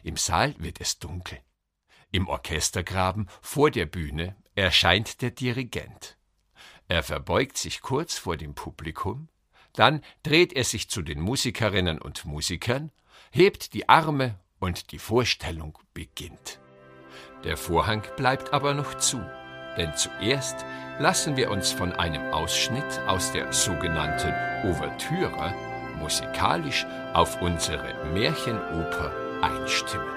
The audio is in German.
Im Saal wird es dunkel. Im Orchestergraben vor der Bühne erscheint der Dirigent. Er verbeugt sich kurz vor dem Publikum, dann dreht er sich zu den Musikerinnen und Musikern, hebt die Arme und die Vorstellung beginnt. Der Vorhang bleibt aber noch zu, denn zuerst lassen wir uns von einem Ausschnitt aus der sogenannten Ouvertüre musikalisch auf unsere Märchenoper einstimmen.